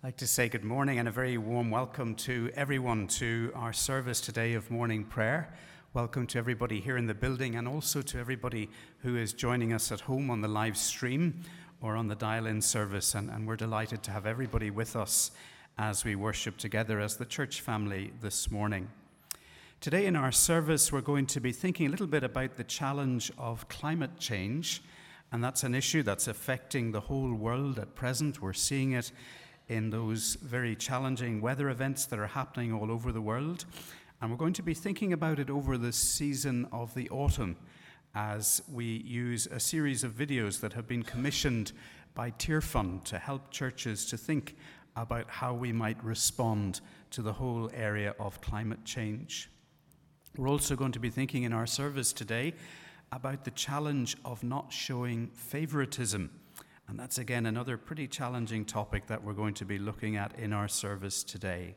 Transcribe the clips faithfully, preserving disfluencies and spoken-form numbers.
I'd like to say good morning and a very warm welcome to everyone to our service today of morning prayer. Welcome to everybody here in the building and also to everybody who is joining us at home on the live stream or on the dial-in service. And, and we're delighted to have everybody with us as we worship together as the church family this morning. Today in our service, we're going to be thinking a little bit about the challenge of climate change. And that's an issue that's affecting the whole world at present. We're seeing it in those very challenging weather events that are happening all over the world. And we're going to be thinking about it over the season of the autumn as we use a series of videos that have been commissioned by Tearfund to help churches to think about how we might respond to the whole area of climate change. We're also going to be thinking in our service today about the challenge of not showing favoritism. And that's, again, another pretty challenging topic that we're going to be looking at in our service today.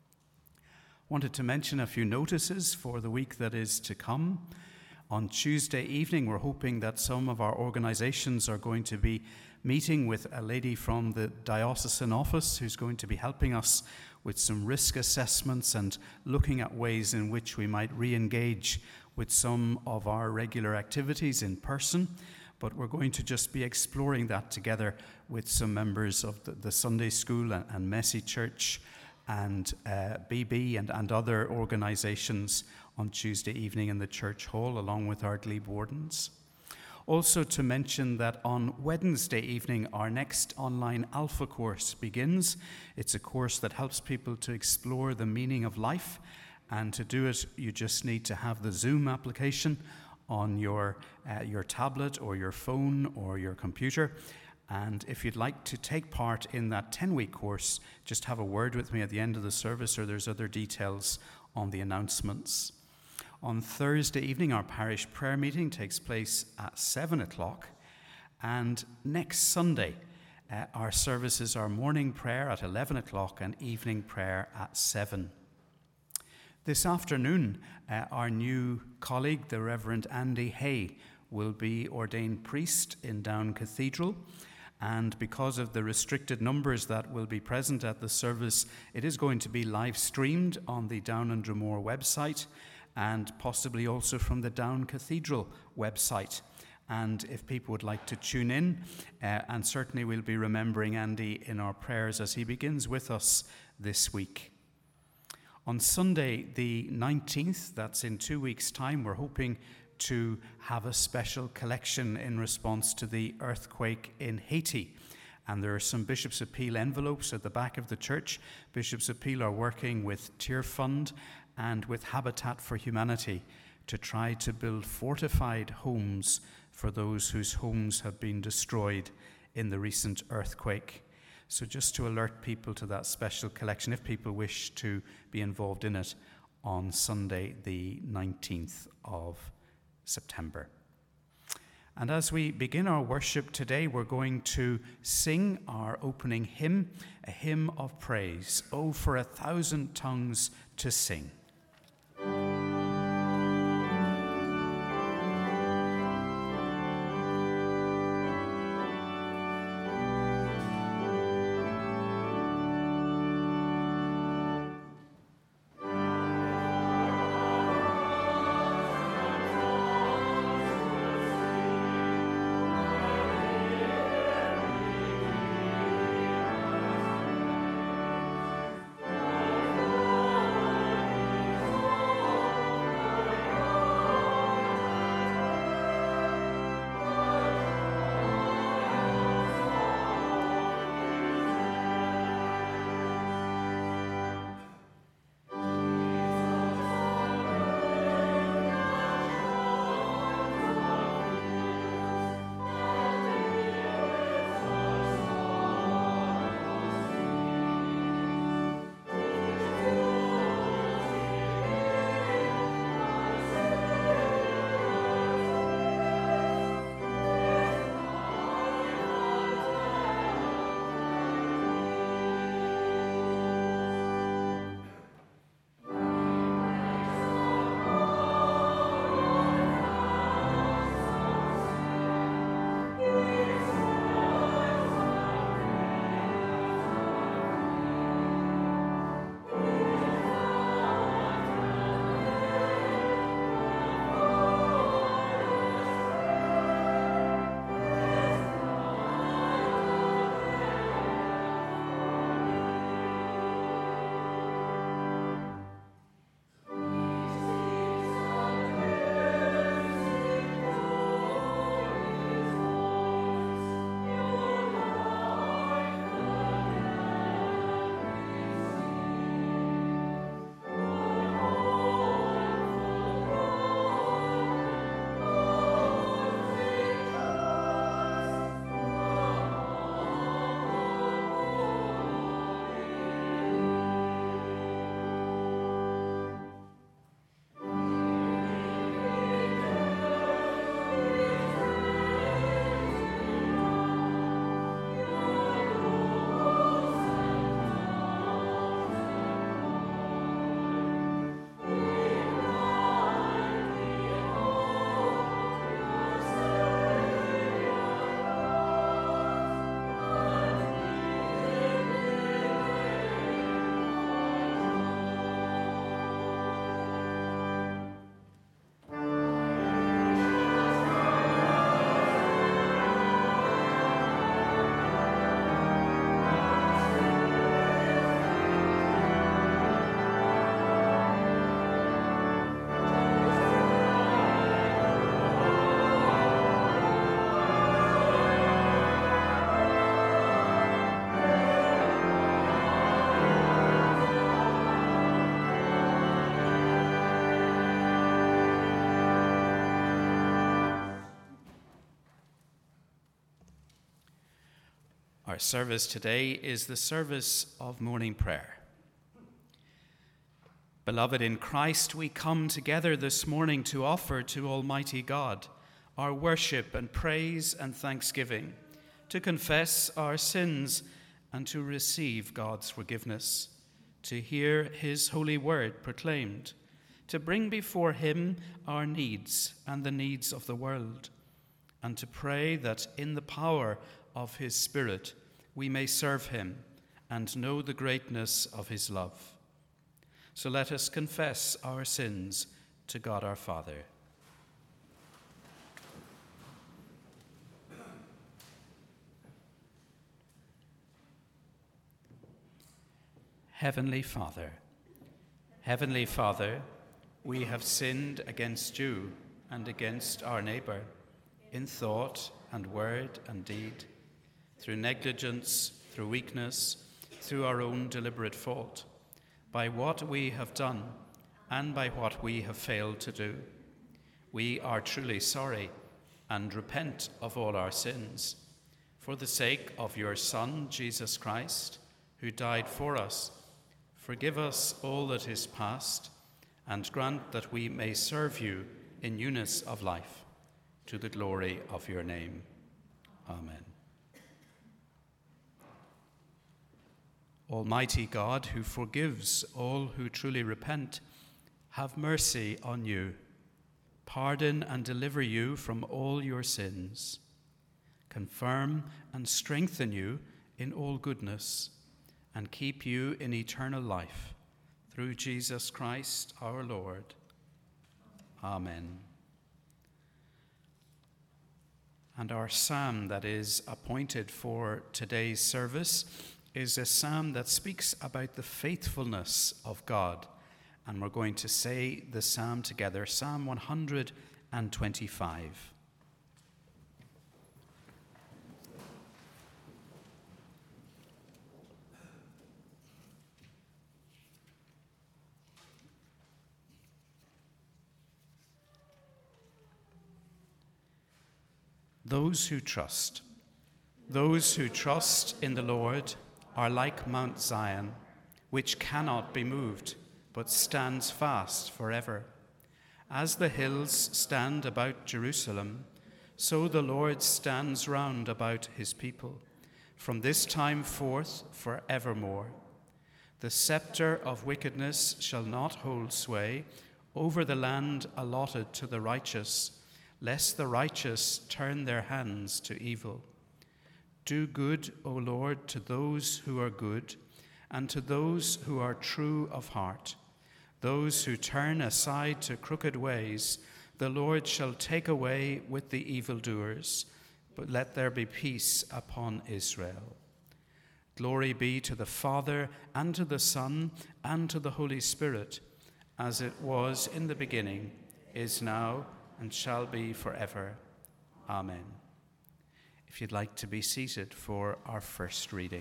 Wanted to mention a few notices for the week that is to come. On Tuesday evening, we're hoping that some of our organizations are going to be meeting with a lady from the diocesan office who's going to be helping us with some risk assessments and looking at ways in which we might re-engage with some of our regular activities in person. But we're going to just be exploring that together with some members of the, the Sunday School and, and Messy Church and uh, B B and, and other organizations on Tuesday evening in the church hall, along with our glebe wardens. Also to mention that on Wednesday evening, our next online Alpha course begins. It's a course that helps people to explore the meaning of life. And to do it, you just need to have the Zoom application on your uh, your tablet or your phone or your computer. And if you'd like to take part in that ten-week course, just have a word with me at the end of the service, or there's other details on the announcements. On Thursday evening, our parish prayer meeting takes place at seven o'clock. And next Sunday, uh, our services are morning prayer at eleven o'clock and evening prayer at seven. This afternoon, uh, our new colleague, the Reverend Andy Hay, will be ordained priest in Down Cathedral. And because of the restricted numbers that will be present at the service, it is going to be live streamed on the Down and Dromore website and possibly also from the Down Cathedral website. And if people would like to tune in, uh, and certainly we'll be remembering Andy in our prayers as he begins with us this week. On Sunday the nineteenth, that's in two weeks' time, we're hoping to have a special collection in response to the earthquake in Haiti. And there are some Bishop's Appeal envelopes at the back of the church. Bishop's Appeal are working with Tearfund and with Habitat for Humanity to try to build fortified homes for those whose homes have been destroyed in the recent earthquake. So just to alert people to that special collection, if people wish to be involved in it on Sunday, the nineteenth of September. And as we begin our worship today, we're going to sing our opening hymn, a hymn of praise. Oh, for a thousand tongues to sing. Our service today is the service of morning prayer. Beloved in Christ, we come together this morning to offer to Almighty God our worship and praise and thanksgiving, to confess our sins and to receive God's forgiveness, to hear his holy word proclaimed, to bring before him our needs and the needs of the world, and to pray that in the power of his Spirit we may serve him and know the greatness of his love. So let us confess our sins to God our Father. Heavenly Father, Heavenly Father, we have sinned against you and against our neighbor in thought and word and deed, through negligence, through weakness, through our own deliberate fault, by what we have done and by what we have failed to do. We are truly sorry and repent of all our sins. For the sake of your Son, Jesus Christ, who died for us, forgive us all that is past, and grant that we may serve you in newness of life, to the glory of your name. Amen. Almighty God, who forgives all who truly repent, have mercy on you, pardon and deliver you from all your sins, confirm and strengthen you in all goodness, and keep you in eternal life, through Jesus Christ our Lord. Amen. And our psalm that is appointed for today's service is a psalm that speaks about the faithfulness of God. And we're going to say the psalm together, Psalm one hundred twenty-five. Those who trust, those who trust in the Lord are like Mount Zion, which cannot be moved, but stands fast forever. As the hills stand about Jerusalem, so the Lord stands round about his people, from this time forth forevermore. The scepter of wickedness shall not hold sway over the land allotted to the righteous, lest the righteous turn their hands to evil. Do good, O Lord, to those who are good, and to those who are true of heart. Those who turn aside to crooked ways, the Lord shall take away with the evildoers, but let there be peace upon Israel. Glory be to the Father, and to the Son, and to the Holy Spirit, as it was in the beginning, is now, and shall be forever. Amen. If you'd like to be seated for our first reading.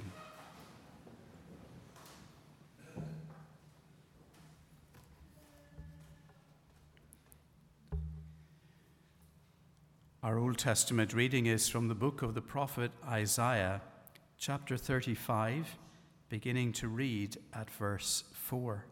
Our Old Testament reading is from the book of the prophet Isaiah, chapter thirty-five, beginning to read at verse four.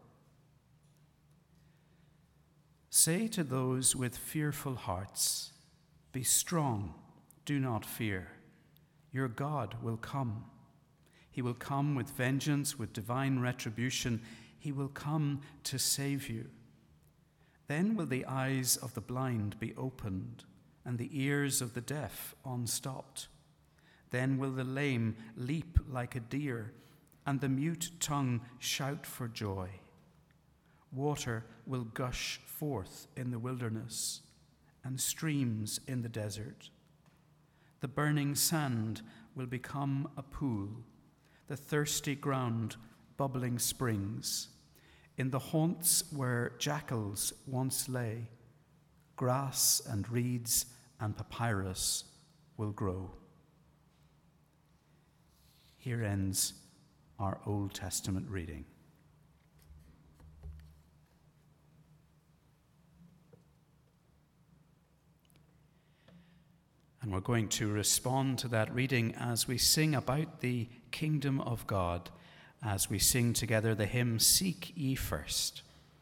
Say to those with fearful hearts, be strong, do not fear. Your God will come. He will come with vengeance, with divine retribution. He will come to save you. Then will the eyes of the blind be opened, and the ears of the deaf unstopped. Then will the lame leap like a deer, and the mute tongue shout for joy. Water will gush forth in the wilderness, and streams in the desert. The burning sand will become a pool, the thirsty ground bubbling springs. In the haunts where jackals once lay, grass and reeds and papyrus will grow. Here ends our Old Testament reading. And we're going to respond to that reading as we sing about the kingdom of God, as we sing together the hymn, Seek Ye First.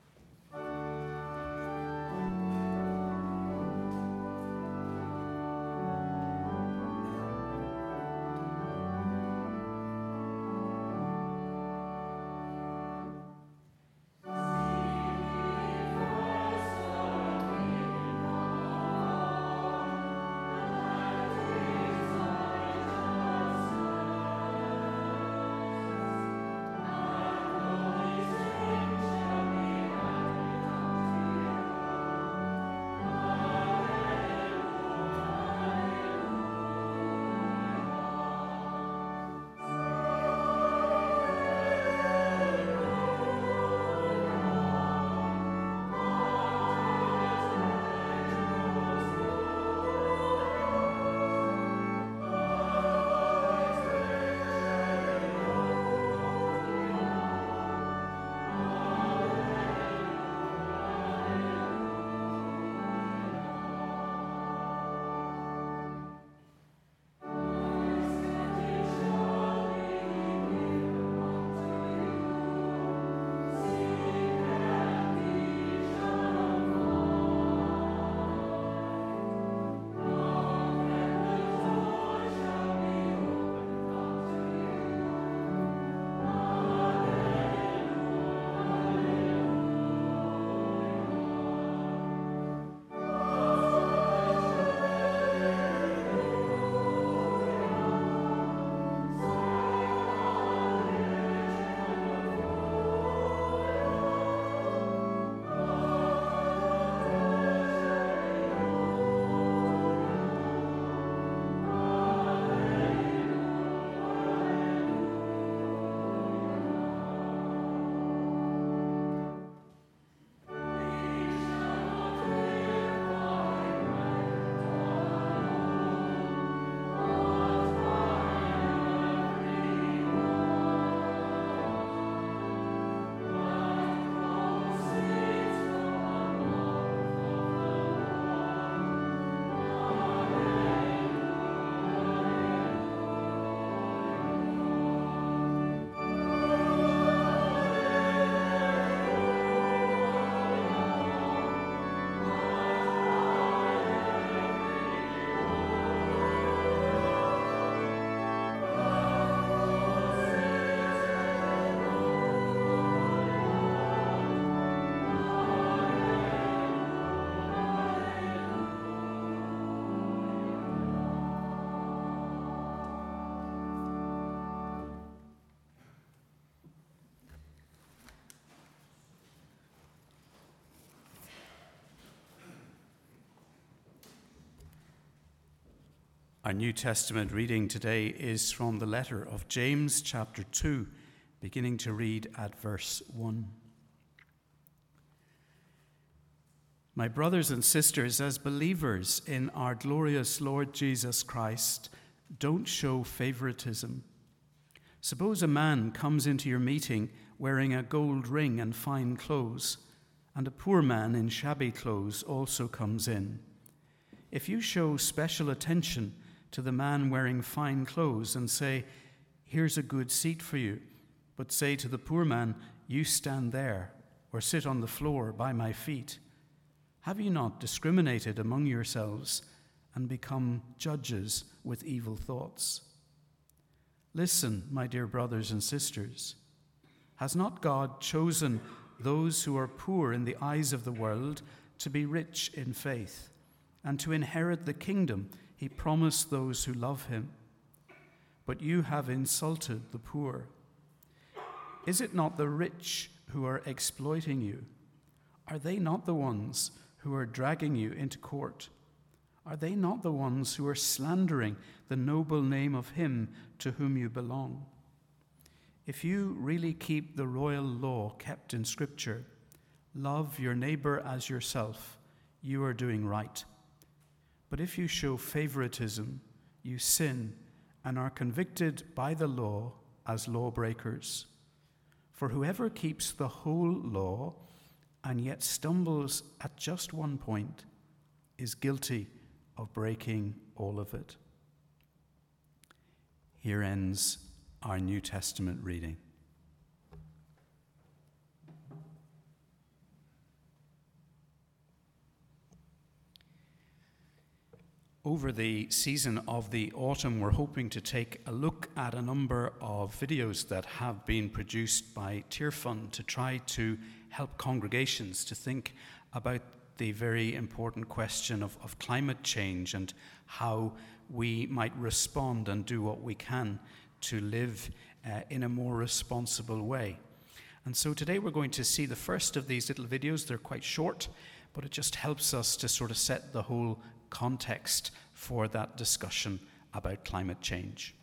Our New Testament reading today is from the letter of James, chapter two, beginning to read at verse one. My brothers and sisters, as believers in our glorious Lord Jesus Christ, don't show favoritism. Suppose a man comes into your meeting wearing a gold ring and fine clothes, and a poor man in shabby clothes also comes in. If you show special attention to the man wearing fine clothes and say, "Here's a good seat for you," but say to the poor man, "You stand there," or "Sit on the floor by my feet," have you not discriminated among yourselves and become judges with evil thoughts? Listen, my dear brothers and sisters. Has not God chosen those who are poor in the eyes of the world to be rich in faith and to inherit the kingdom He promised those who love him? But you have insulted the poor. Is it not the rich who are exploiting you? Are they not the ones who are dragging you into court? Are they not the ones who are slandering the noble name of him to whom you belong? If you really keep the royal law kept in Scripture, love your neighbor as yourself, you are doing right. But if you show favoritism, you sin and are convicted by the law as lawbreakers. For whoever keeps the whole law and yet stumbles at just one point is guilty of breaking all of it. Here ends our New Testament reading. Over the season of the autumn, we're hoping to take a look at a number of videos that have been produced by Tearfund to try to help congregations to think about the very important question of, of climate change and how we might respond and do what we can to live uh, in a more responsible way. And so today we're going to see the first of these little videos. They're quite short, but it just helps us to sort of set the whole context for that discussion about climate change.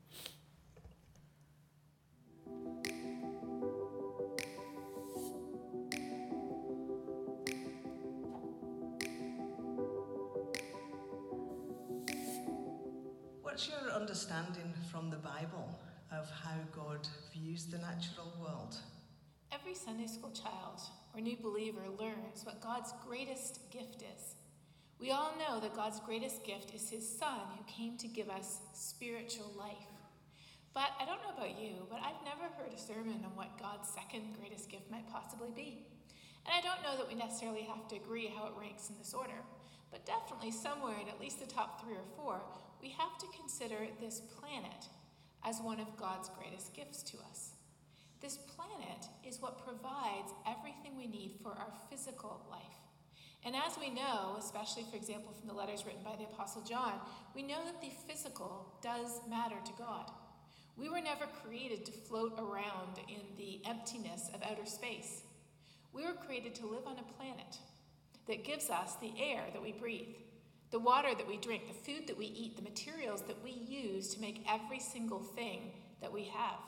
What's your understanding from the Bible of how God views the natural world? Every Sunday school child or new believer learns what God's greatest gift is. We all know that God's greatest gift is his Son, who came to give us spiritual life. But I don't know about you, but I've never heard a sermon on what God's second greatest gift might possibly be. And I don't know that we necessarily have to agree how it ranks in this order, but definitely somewhere in at least the top three or four, we have to consider this planet as one of God's greatest gifts to us. This planet is what provides everything we need for our physical life. And as we know, especially, for example, from the letters written by the Apostle John, we know that the physical does matter to God. We were never created to float around in the emptiness of outer space. We were created to live on a planet that gives us the air that we breathe, the water that we drink, the food that we eat, the materials that we use to make every single thing that we have.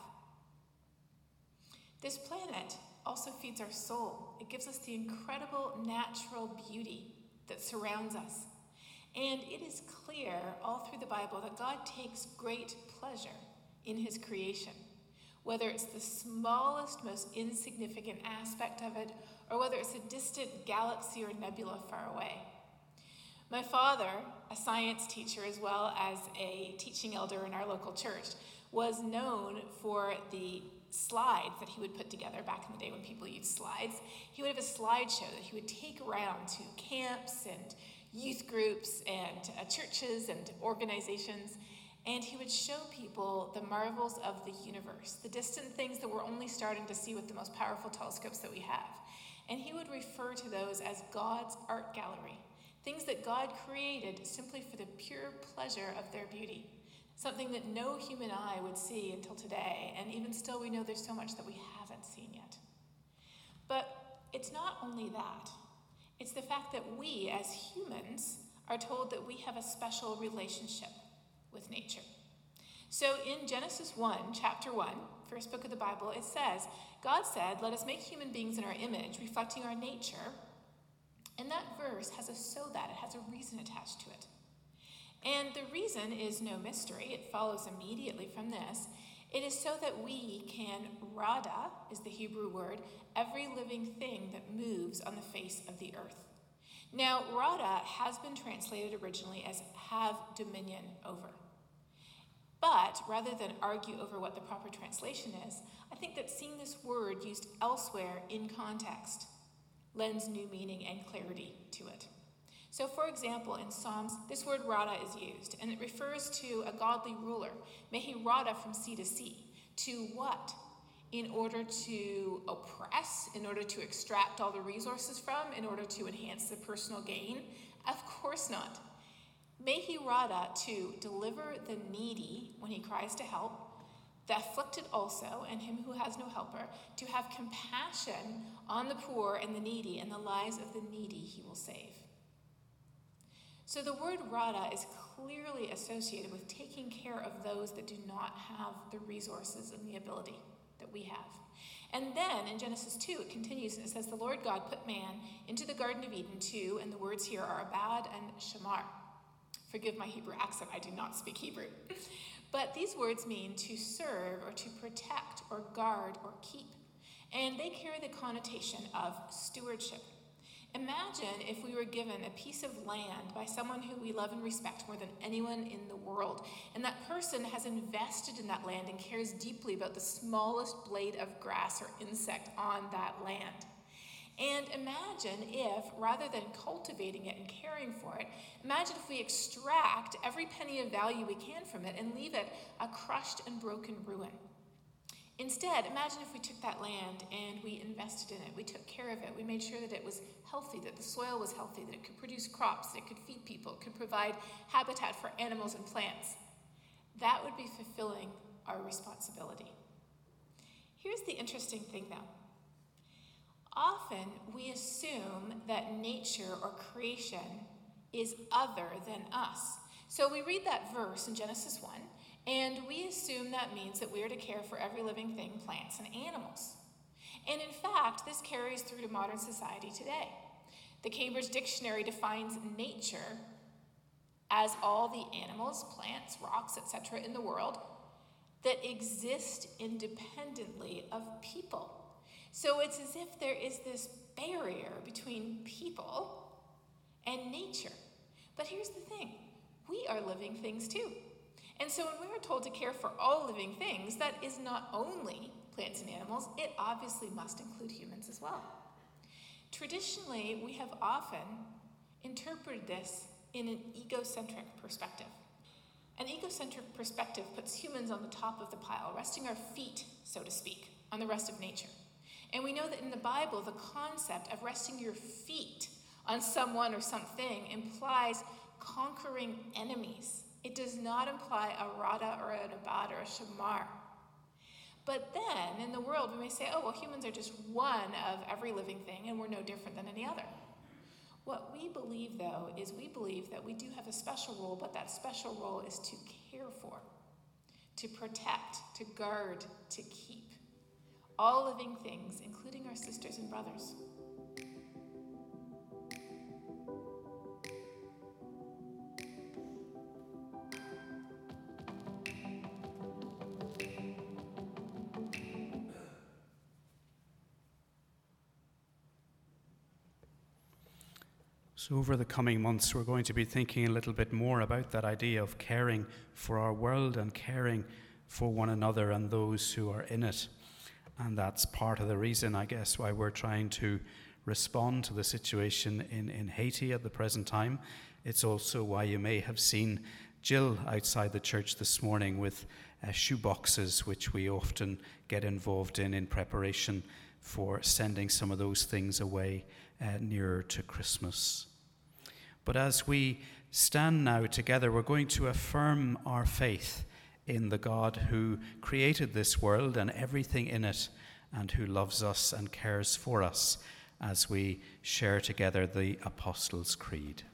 This planet also feeds our soul. It gives us the incredible natural beauty that surrounds us. And it is clear all through the Bible that God takes great pleasure in his creation, whether it's the smallest, most insignificant aspect of it, or whether it's a distant galaxy or nebula far away. My father, a science teacher as well as a teaching elder in our local church, was known for the slides that he would put together back in the day when people used slides. He would have a slideshow that he would take around to camps and youth groups and uh, churches and organizations, and he would show people the marvels of the universe, the distant things that we're only starting to see with the most powerful telescopes that we have. And he would refer to those as God's art gallery, things that God created simply for the pure pleasure of their beauty. Something that no human eye would see until today, and even still we know there's so much that we haven't seen yet. But it's not only that. It's the fact that we, as humans, are told that we have a special relationship with nature. So in Genesis one, chapter one, first book of the Bible, it says, God said, "Let us make human beings in our image, reflecting our nature." And that verse has a so that, it has a reason attached to it. And the reason is no mystery. It follows immediately from this. It is so that we can, rada is the Hebrew word, every living thing that moves on the face of the earth. Now, rada has been translated originally as have dominion over. But rather than argue over what the proper translation is, I think that seeing this word used elsewhere in context lends new meaning and clarity to it. So, for example, in Psalms, this word rada is used, and it refers to a godly ruler. May he rada from sea to sea. To what? In order to oppress, in order to extract all the resources from, in order to enhance the personal gain? Of course not. May he rada to deliver the needy when he cries to help, the afflicted also, and him who has no helper, to have compassion on the poor and the needy, and the lives of the needy he will save. So the word rada is clearly associated with taking care of those that do not have the resources and the ability that we have. And then in Genesis two, it continues and it says, "The Lord God put man into the Garden of Eden to," and the words here are abad and shamar. Forgive my Hebrew accent, I do not speak Hebrew. But these words mean to serve or to protect or guard or keep. And they carry the connotation of stewardship. Imagine if we were given a piece of land by someone who we love and respect more than anyone in the world, and that person has invested in that land and cares deeply about the smallest blade of grass or insect on that land. And imagine if, rather than cultivating it and caring for it, imagine if we extract every penny of value we can from it and leave it a crushed and broken ruin. Instead, imagine if we took that land and we invested in it, we took care of it, we made sure that it was healthy, that the soil was healthy, that it could produce crops, that it could feed people, it could provide habitat for animals and plants. That would be fulfilling our responsibility. Here's the interesting thing though. Often we assume that nature or creation is other than us. So we read that verse in Genesis one, and we assume that means that we are to care for every living thing, plants and animals. And in fact, this carries through to modern society today. The Cambridge Dictionary defines nature as all the animals, plants, rocks, et cetera in the world that exist independently of people. So it's as if there is this barrier between people and nature. But here's the thing, we are living things too. And so when we are told to care for all living things, that is not only plants and animals, it obviously must include humans as well. Traditionally, we have often interpreted this in an egocentric perspective. An egocentric perspective puts humans on the top of the pile, resting our feet, so to speak, on the rest of nature. And we know that in the Bible, the concept of resting your feet on someone or something implies conquering enemies. It does not imply a rada or an abad or a shamar. But then, in the world, we may say, oh, well, humans are just one of every living thing, and we're no different than any other. What we believe, though, is we believe that we do have a special role, but that special role is to care for, to protect, to guard, to keep all living things, including our sisters and brothers. So over the coming months, we're going to be thinking a little bit more about that idea of caring for our world and caring for one another and those who are in it. And that's part of the reason, I guess, why we're trying to respond to the situation in, in Haiti at the present time. It's also why you may have seen Jill outside the church this morning with uh, shoe boxes, which we often get involved in in preparation for sending some of those things away uh, nearer to Christmas. But as we stand now together, we're going to affirm our faith in the God who created this world and everything in it, and who loves us and cares for us as we share together the Apostles' Creed.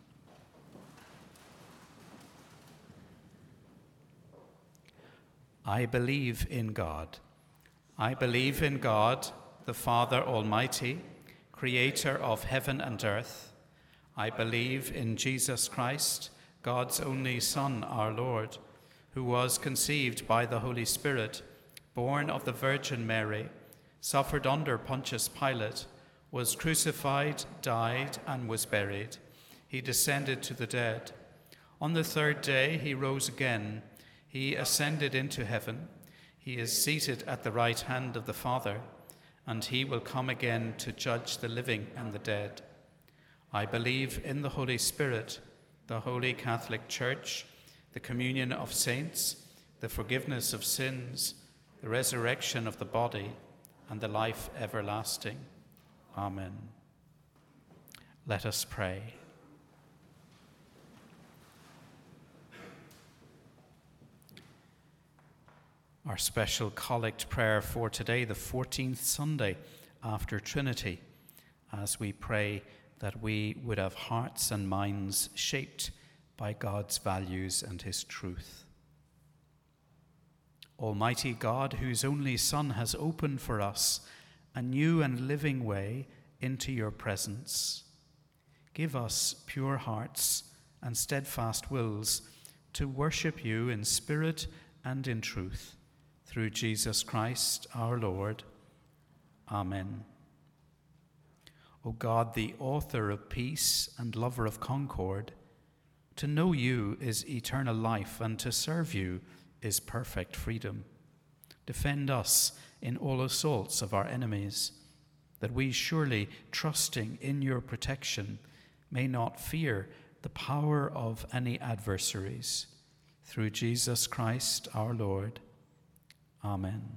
I believe in God. I believe in God, the Father Almighty, creator of heaven and earth. I believe in Jesus Christ, God's only Son, our Lord, who was conceived by the Holy Spirit, born of the Virgin Mary, suffered under Pontius Pilate, was crucified, died, and was buried. He descended to the dead. On the third day he rose again. He ascended into heaven. He is seated at the right hand of the Father, and he will come again to judge the living and the dead. I believe in the Holy Spirit, the Holy Catholic Church, the communion of saints, the forgiveness of sins, the resurrection of the body, and the life everlasting. Amen. Let us pray. Our special collect prayer for today, the fourteenth Sunday after Trinity, as we pray that we would have hearts and minds shaped by God's values and his truth. Almighty God, whose only Son has opened for us a new and living way into your presence, give us pure hearts and steadfast wills to worship you in spirit and in truth, through Jesus Christ our Lord. Amen. O God, the author of peace and lover of concord. To know you is eternal life, and to serve you is perfect freedom. Defend us in all assaults of our enemies, that we, surely trusting in your protection, may not fear the power of any adversaries. Through Jesus Christ our Lord. Amen.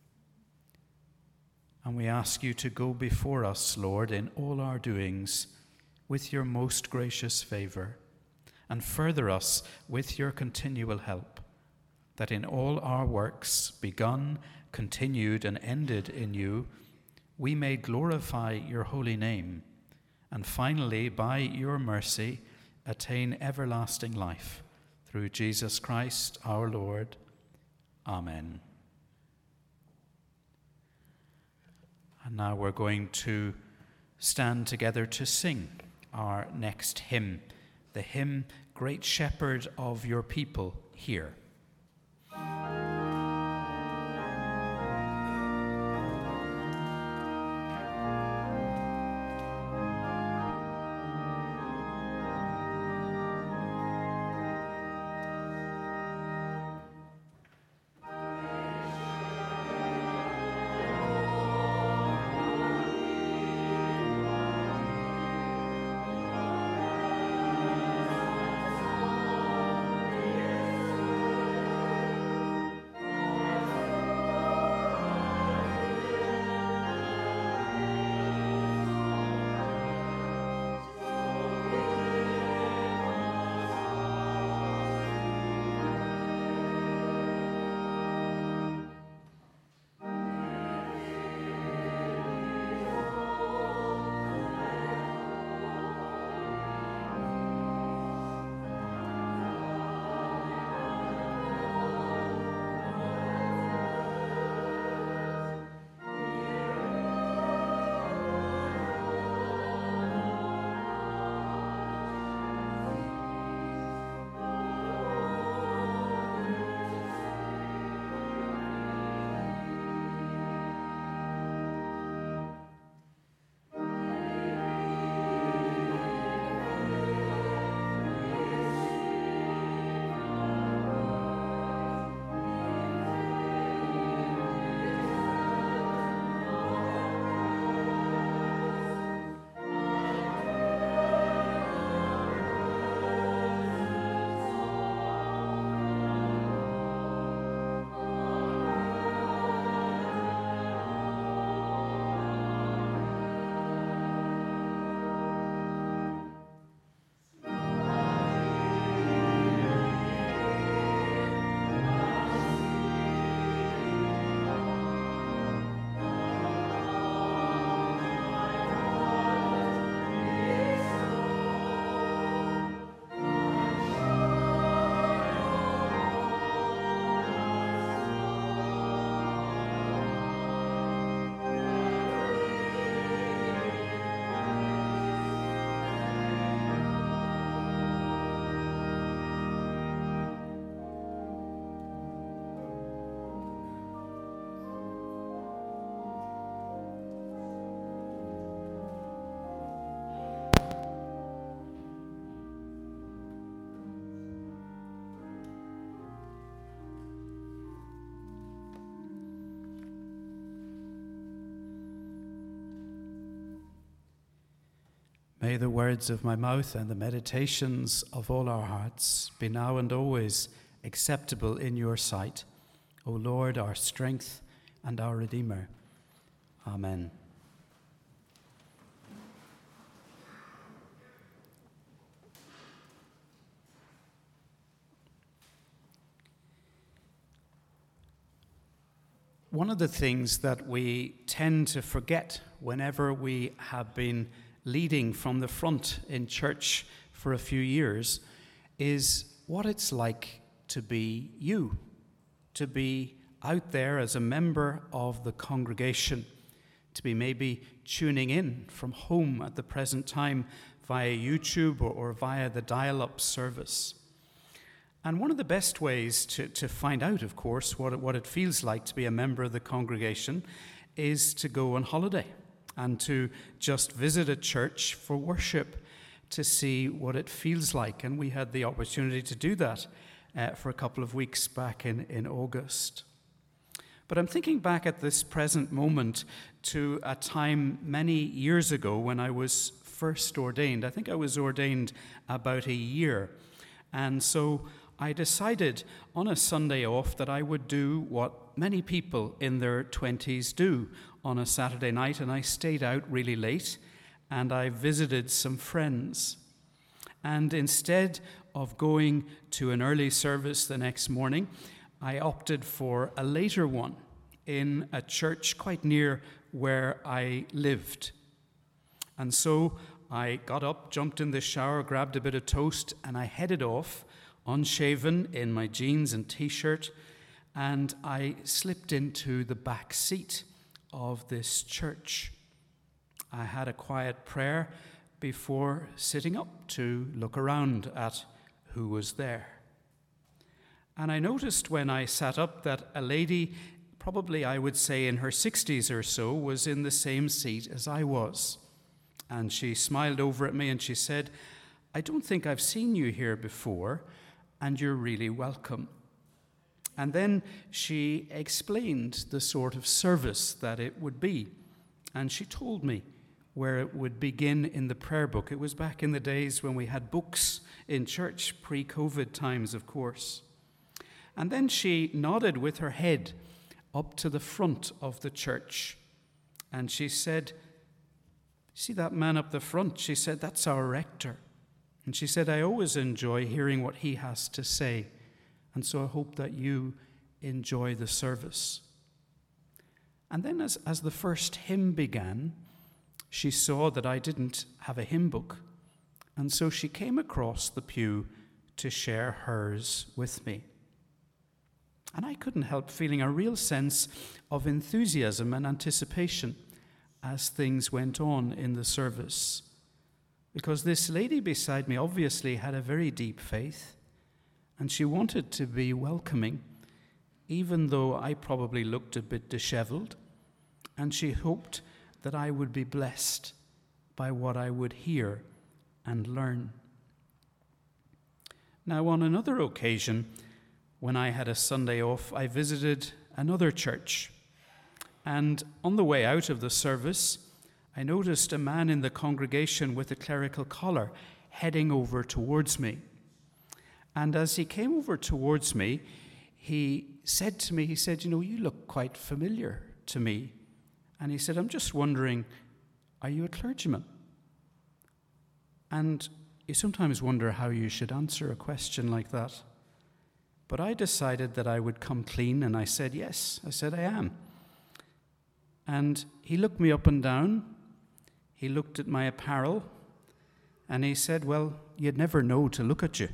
And we ask you to go before us, Lord, in all our doings with your most gracious favour, and further us with your continual help, that in all our works, begun, continued, and ended in you, we may glorify your holy name, and finally, by your mercy, attain everlasting life. Through Jesus Christ our Lord. Amen. And now we're going to stand together to sing our next hymn, the hymn, Great Shepherd of Your People, Hear. May the words of my mouth and the meditations of all our hearts be now and always acceptable in your sight, O Lord, our strength and our Redeemer. Amen. One of the things that we tend to forget whenever we have been leading from the front in church for a few years is what it's like to be you, to be out there as a member of the congregation, to be maybe tuning in from home at the present time via YouTube or, or via the dial-up service. And one of the best ways to, to find out, of course, what it, what it feels like to be a member of the congregation is to go on holiday and to just visit a church for worship to see what it feels like. And we had the opportunity to do that uh, for a couple of weeks back in, in August. But I'm thinking back at this present moment to a time many years ago when I was first ordained. I think I was ordained about a year. And so I decided on a Sunday off that I would do what many people in their twenties do on a Saturday night, and I stayed out really late and I visited some friends. And instead of going to an early service the next morning, I opted for a later one in a church quite near where I lived. And so I got up, jumped in the shower, grabbed a bit of toast, and I headed off, unshaven, in my jeans and t-shirt, and I slipped into the back seat of this church. I had a quiet prayer before sitting up to look around at who was there. And I noticed when I sat up that a lady, probably I would say in her sixties or so, was in the same seat as I was. And she smiled over at me and she said, "I don't think I've seen you here before, and you're really welcome." And then she explained the sort of service that it would be. And she told me where it would begin in the prayer book. It was back in the days when we had books in church, pre-COVID times, of course. And then she nodded with her head up to the front of the church. And she said, "See that man up the front?" She said, "That's our rector." And she said, "I always enjoy hearing what he has to say. And so I hope that you enjoy the service." And then as, as the first hymn began, she saw that I didn't have a hymn book. And so she came across the pew to share hers with me. And I couldn't help feeling a real sense of enthusiasm and anticipation as things went on in the service. Because this lady beside me obviously had a very deep faith, and she wanted to be welcoming, even though I probably looked a bit disheveled, and she hoped that I would be blessed by what I would hear and learn. Now, on another occasion, when I had a Sunday off, I visited another church. And on the way out of the service, I noticed a man in the congregation with a clerical collar heading over towards me. And as he came over towards me, he said to me, he said, "You know, you look quite familiar to me." And he said, "I'm just wondering, are you a clergyman?" And you sometimes wonder how you should answer a question like that. But I decided that I would come clean, and I said, "Yes." I said, "I am." And he looked me up and down. He looked at my apparel, and he said, "Well, you'd never know to look at you."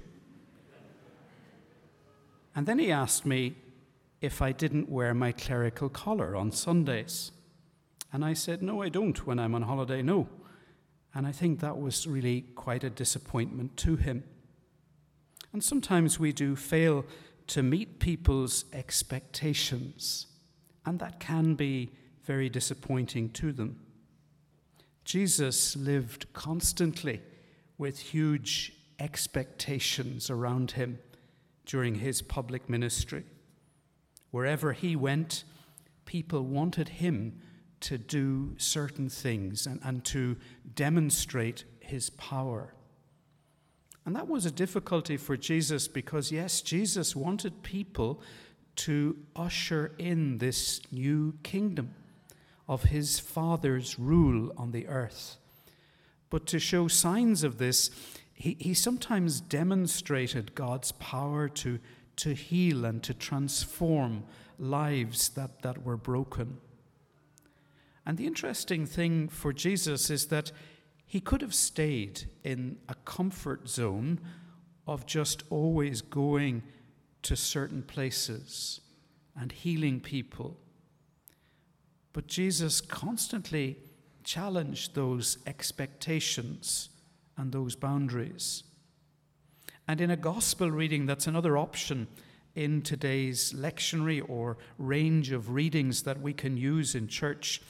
And then he asked me if I didn't wear my clerical collar on Sundays. And I said, "No, I don't when I'm on holiday, no." And I think that was really quite a disappointment to him. And sometimes we do fail to meet people's expectations, and that can be very disappointing to them. Jesus lived constantly with huge expectations around him during his public ministry. Wherever he went, people wanted him to do certain things and, and to demonstrate his power. And that was a difficulty for Jesus because, yes, Jesus wanted people to usher in this new kingdom of his Father's rule on the earth. But to show signs of this, he, he sometimes demonstrated God's power to, to heal and to transform lives that, that were broken. And the interesting thing for Jesus is that he could have stayed in a comfort zone of just always going to certain places and healing people. But Jesus constantly challenged those expectations and those boundaries. And in a gospel reading, that's another option in today's lectionary or range of readings that we can use in church.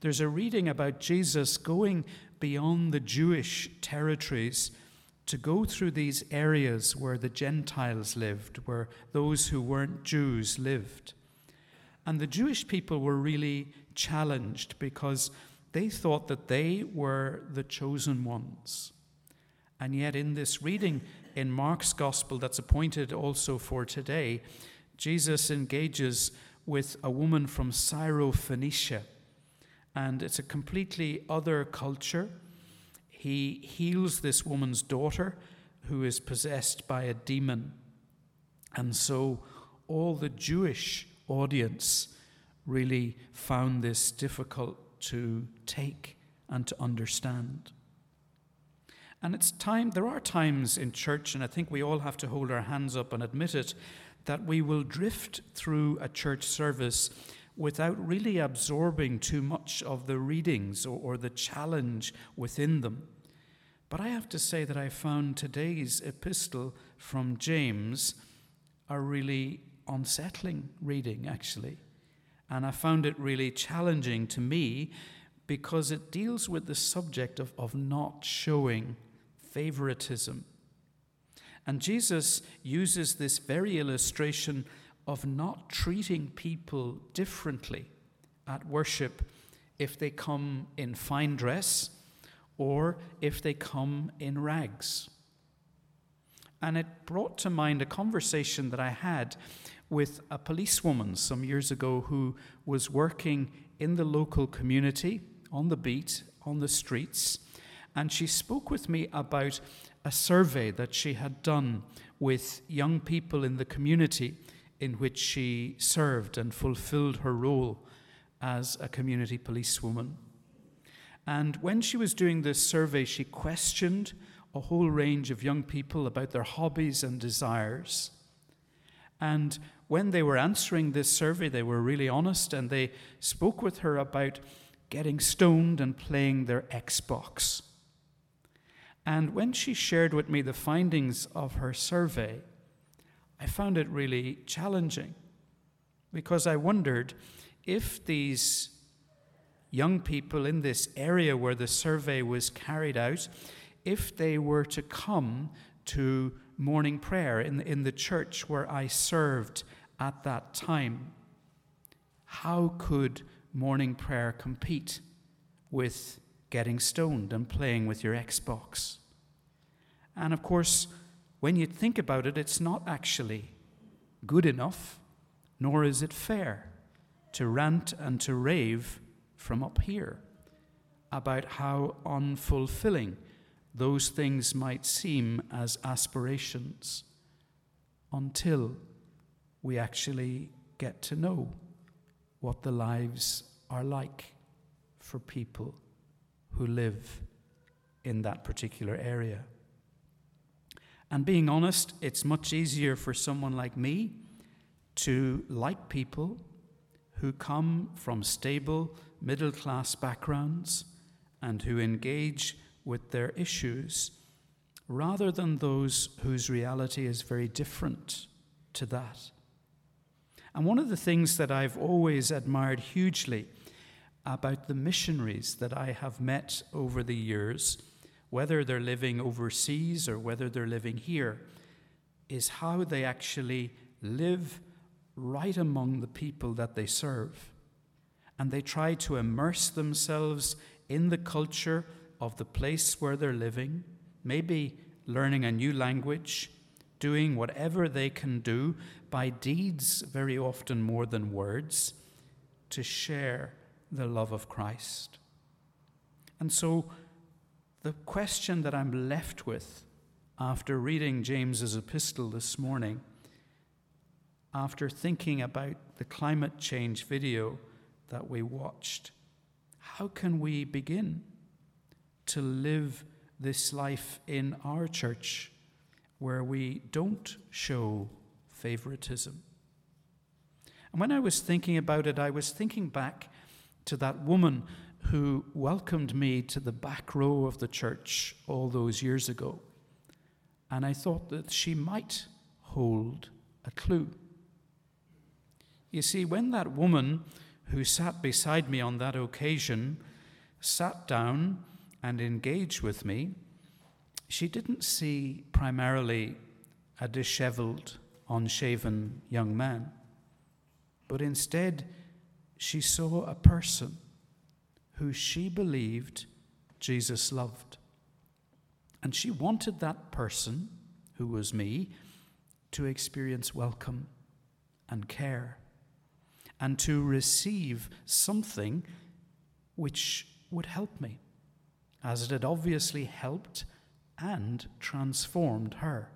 there's a reading about Jesus going beyond the Jewish territories to go through these areas where the Gentiles lived, where those who weren't Jews lived. And the Jewish people were really challenged because they thought that they were the chosen ones. And yet in this reading in Mark's Gospel that's appointed also for today, Jesus engages with a woman from Syrophoenicia. And it's a completely other culture. He heals this woman's daughter who is possessed by a demon. And so all the Jewish audience really found this difficult to take and to understand. And it's time, there are times in church, and I think we all have to hold our hands up and admit it, that we will drift through a church service without really absorbing too much of the readings or, or the challenge within them. But I have to say that I found today's epistle from James a really unsettling reading, actually. And I found it really challenging to me because it deals with the subject of, of not showing favoritism. And Jesus uses this very illustration of not treating people differently at worship if they come in fine dress or if they come in rags. And it brought to mind a conversation that I had with a policewoman some years ago who was working in the local community, on the beat, on the streets, and she spoke with me about a survey that she had done with young people in the community in which she served and fulfilled her role as a community policewoman. And when she was doing this survey, she questioned a whole range of young people about their hobbies and desires. And when they were answering this survey, they were really honest, and they spoke with her about getting stoned and playing their Xbox. And when she shared with me the findings of her survey, I found it really challenging because I wondered if these young people in this area where the survey was carried out, if they were to come to morning prayer in, in the church where I served at that time, how could morning prayer compete with getting stoned and playing with your Xbox? And of course, when you think about it, it's not actually good enough, nor is it fair to rant and to rave from up here about how unfulfilling those things might seem as aspirations until we actually get to know what the lives are like for people who live in that particular area. And being honest, it's much easier for someone like me to like people who come from stable, middle-class backgrounds and who engage with their issues, rather than those whose reality is very different to that. And one of the things that I've always admired hugely about the missionaries that I have met over the years, whether they're living overseas or whether they're living here, is how they actually live right among the people that they serve. And they try to immerse themselves in the culture of the place where they're living, maybe learning a new language, doing whatever they can do by deeds, very often more than words, to share the love of Christ. And so the question that I'm left with after reading James's epistle this morning, after thinking about the climate change video that we watched, how can we begin to live this life in our church where we don't show favoritism? And when I was thinking about it, I was thinking back to that woman who welcomed me to the back row of the church all those years ago. And I thought that she might hold a clue. You see, when that woman who sat beside me on that occasion, sat down and engaged with me, she didn't see primarily a disheveled, unshaven young man, but instead she saw a person who she believed Jesus loved. And she wanted that person, who was me, to experience welcome and care, and to receive something which would help me, as it had obviously helped and transformed her.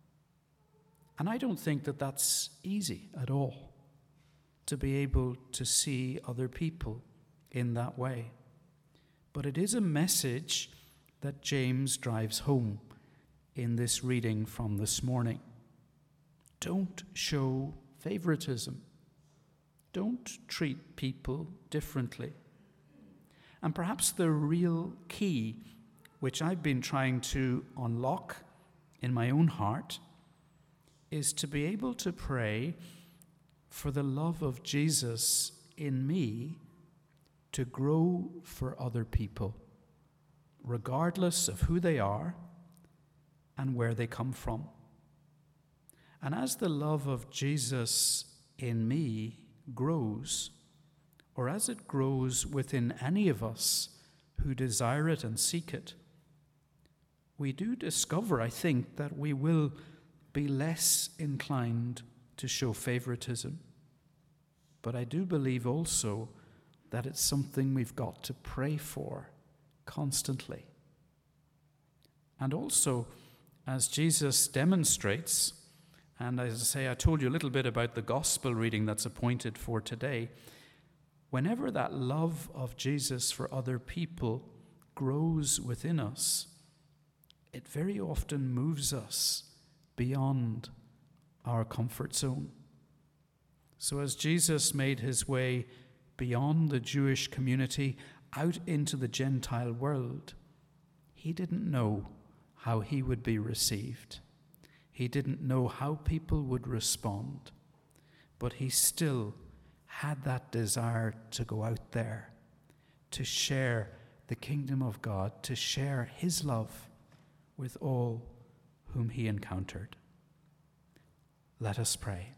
And I don't think that that's easy at all, to be able to see other people in that way. But it is a message that James drives home in this reading from this morning. Don't show favoritism. Don't treat people differently. And perhaps the real key, which I've been trying to unlock in my own heart, is to be able to pray for the love of Jesus in me to grow for other people, regardless of who they are and where they come from. And as the love of Jesus in me grows, or as it grows within any of us who desire it and seek it, we do discover, I think, that we will be less inclined to show favoritism. But I do believe also that it's something we've got to pray for constantly. And also, as Jesus demonstrates, and as I say, I told you a little bit about the gospel reading that's appointed for today, whenever that love of Jesus for other people grows within us, it very often moves us beyond our comfort zone. So as Jesus made his way beyond the Jewish community out into the Gentile world, he didn't know how he would be received. He didn't know how people would respond, but he still had that desire to go out there, to share the kingdom of God, to share his love with all whom he encountered. Let us pray.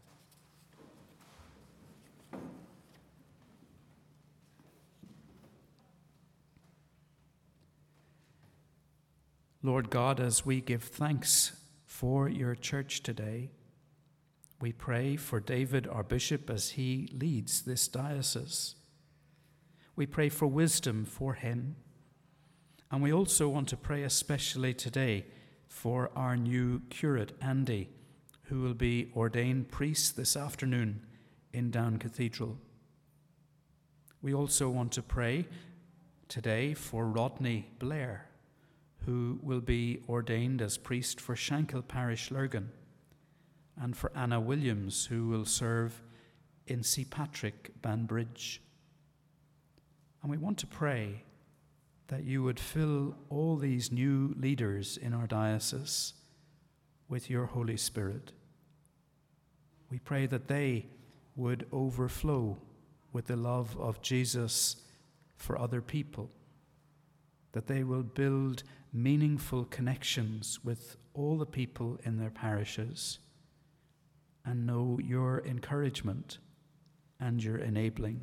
Lord God, as we give thanks for your church today, we pray for David, our bishop, as he leads this diocese. We pray for wisdom for him. And we also want to pray especially today for our new curate, Andy, who will be ordained priest this afternoon in Down Cathedral. We also want to pray today for Rodney Blair, who will be ordained as priest for Shankill Parish, Lurgan, and for Anna Williams, who will serve in Saint Patrick, Banbridge. And we want to pray that you would fill all these new leaders in our diocese with your Holy Spirit. We pray that they would overflow with the love of Jesus for other people, that they will build meaningful connections with all the people in their parishes and know your encouragement and your enabling.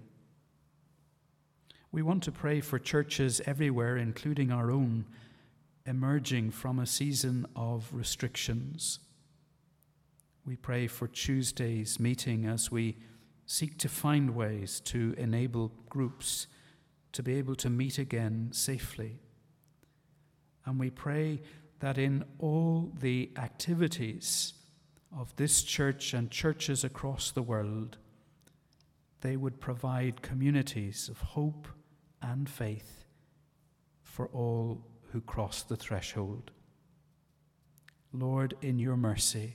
We want to pray for churches everywhere, including our own, emerging from a season of restrictions. We pray for Tuesday's meeting as we seek to find ways to enable groups to be able to meet again safely. And we pray that in all the activities of this church and churches across the world, they would provide communities of hope and faith for all who cross the threshold. Lord, in your mercy,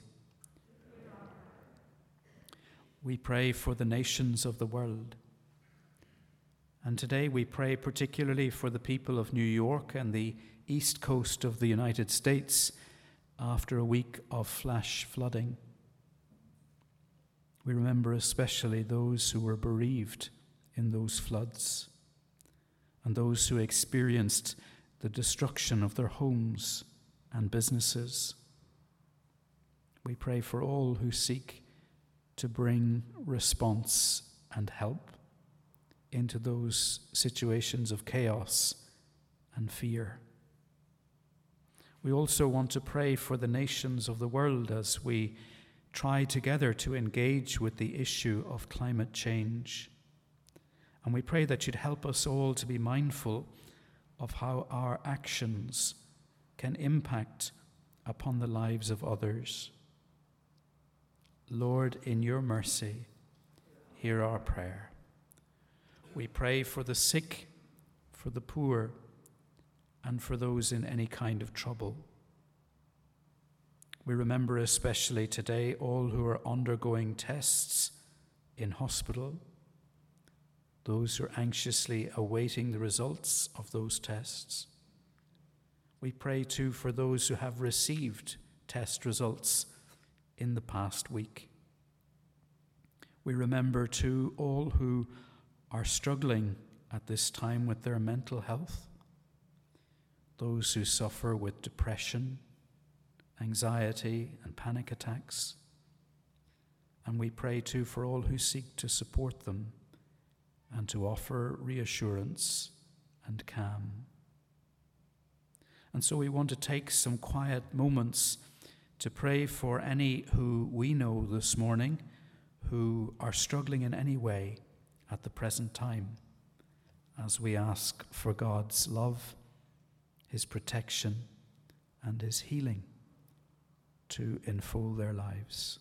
we pray for the nations of the world. And today we pray particularly for the people of New York and the east coast of the United States after a week of flash flooding. We remember especially those who were bereaved in those floods, and those who experienced the destruction of their homes and businesses. We pray for all who seek to bring response and help into those situations of chaos and fear. We also want to pray for the nations of the world as we try together to engage with the issue of climate change. And we pray that you'd help us all to be mindful of how our actions can impact upon the lives of others. Lord, in your mercy, hear our prayer. We pray for the sick, for the poor, and for those in any kind of trouble. We remember especially today all who are undergoing tests in hospital, those who are anxiously awaiting the results of those tests. We pray too for those who have received test results in the past week. We remember too all who are struggling at this time with their mental health, those who suffer with depression, anxiety, and panic attacks. And we pray too for all who seek to support them and to offer reassurance and calm. And so we want to take some quiet moments to pray for any who we know this morning who are struggling in any way at the present time, as we ask for God's love, his protection, and his healing to enfold their lives.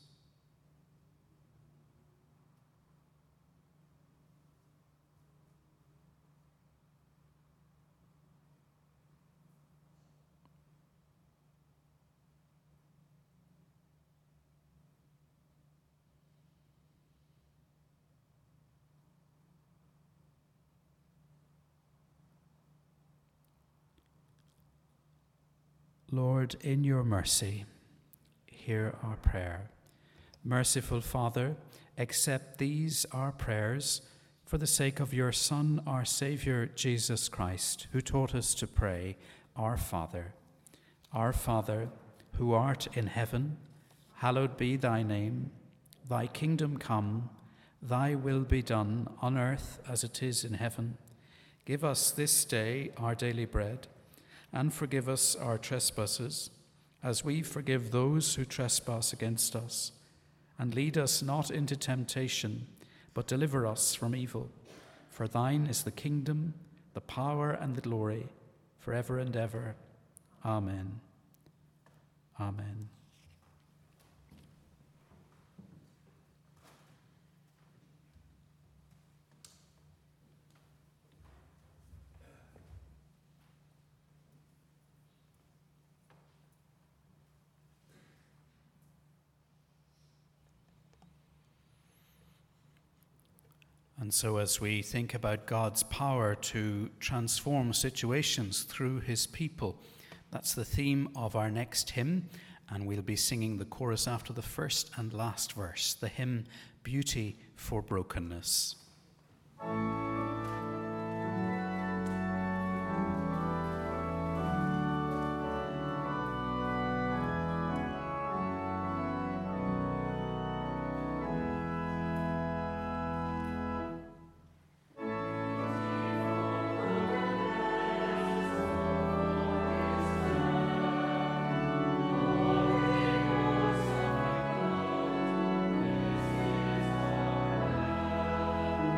Lord, in your mercy, hear our prayer. Merciful Father, accept these our prayers for the sake of your Son, our Saviour, Jesus Christ, who taught us to pray, Our Father. Our Father, who art in heaven, hallowed be thy name. Thy kingdom come, thy will be done on earth as it is in heaven. Give us this day our daily bread, and forgive us our trespasses, as we forgive those who trespass against us. And lead us not into temptation, but deliver us from evil. For thine is the kingdom, the power, and the glory, forever and ever. Amen. Amen. And so as we think about God's power to transform situations through his people, that's the theme of our next hymn, and we'll be singing the chorus after the first and last verse, the hymn, Beauty for Brokenness. Thank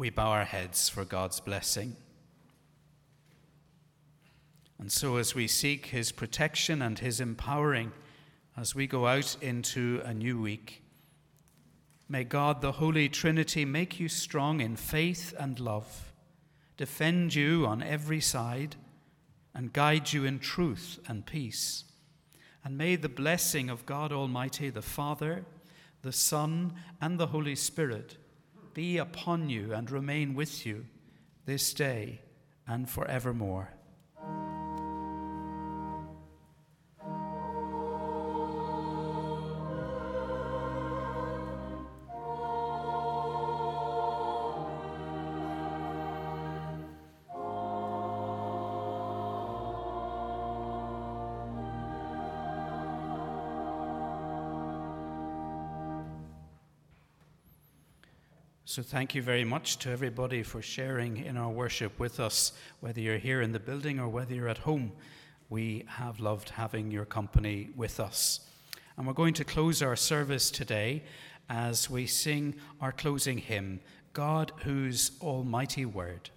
we bow our heads for God's blessing. And so as we seek his protection and his empowering as we go out into a new week, may God, the Holy Trinity, make you strong in faith and love, defend you on every side, and guide you in truth and peace. And may the blessing of God Almighty, the Father, the Son, and the Holy Spirit be upon you and remain with you this day and forevermore. So thank you very much to everybody for sharing in our worship with us, whether you're here in the building or whether you're at home. We have loved having your company with us. And we're going to close our service today as we sing our closing hymn, God Whose Almighty Word.